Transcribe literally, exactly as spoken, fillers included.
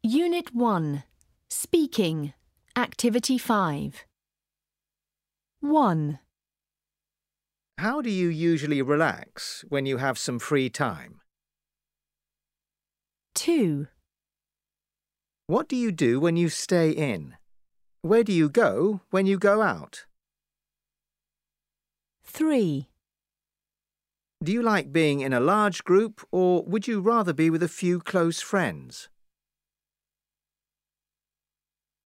Unit one. Speaking. Activity five. one. How do you usually relax when you have some free time? two. What do you do when you stay in? Where do you go when you go out? three. Do you like being in a large group, or would you rather be with a few close friends?